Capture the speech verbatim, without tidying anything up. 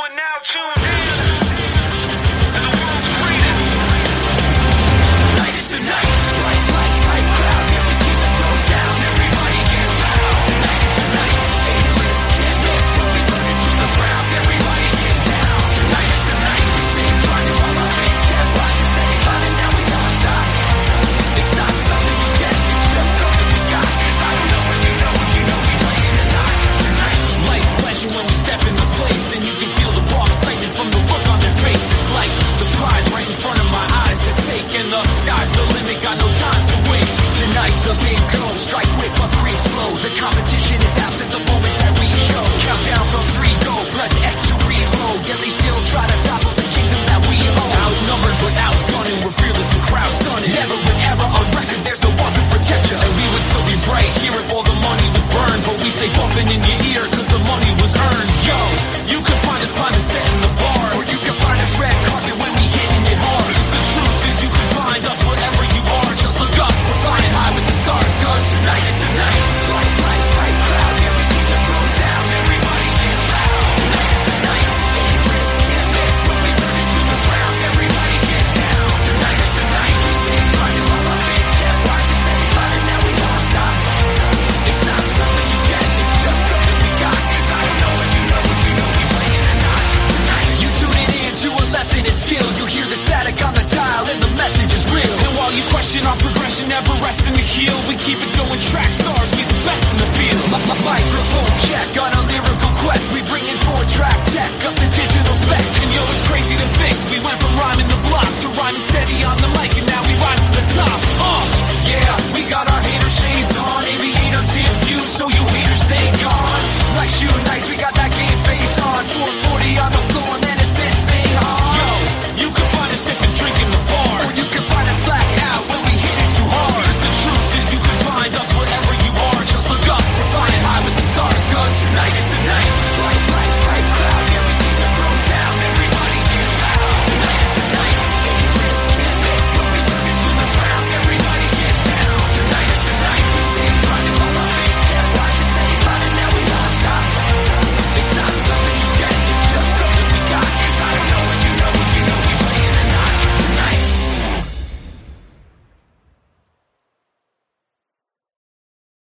are now tuned in to the world's greatest. Tonight is the night. Bright lights, hype crowd. Yeah, we keep the flow down. Everybody get loud. Tonight is the night. A-list, can't miss when we burn it to the ground. Everybody get down. Tonight is the night. We stay grinding while our feet can't watch us. Steady climbing, now we on top. It's not something you get, it's just something we got. Cause I don't know if you know if you know we playing or not. Tonight, lights flashing when we step in the place, and you can feel the raw excitement from the look on their face. It's like the prize right in front of my eyes to take, and the sky's the limit, got no time to waste. Tonight's the big go, strike quick but creep slow. The competition is absent the moment that we show. Countdown from three, go, press X to reload. Yeah, they still try to topple the kingdom that we own. Outnumbered but outgunning, we're fearless and crowd stunning. Never would ever on record, there's no one to protect you. And we would still be bright here if all the money was burned, but we stay bumping in your ear cause the money was earned. Yo, you can find us climbing, setting the bar, or you can find us red carpet when we hitting it hard. Cause the truth is you can find us wherever you are. Just look up, we're flying high with the stars. Cause tonight is the night. Bright lights, hype crowd, yeah, we keep the flow down. Everybody get loud. Tonight is the night. A-list, can't miss when we burn it to the ground. Everybody get down. Tonight is the night. We stay grinding while our feet can't watch us. Steady climbing, now we on top. It's not something you get, it's just something we got. Cause I don't know if you know if you know we playing or not. Tonight, you tuning in to a lesson in skill. You hear the static on the dial and the message is real. And while you question our progression, never rest in the heel, we keep it going, track stars, we the best in the field. My, my microphone check on a lyrical quest. We bring in four track tech up the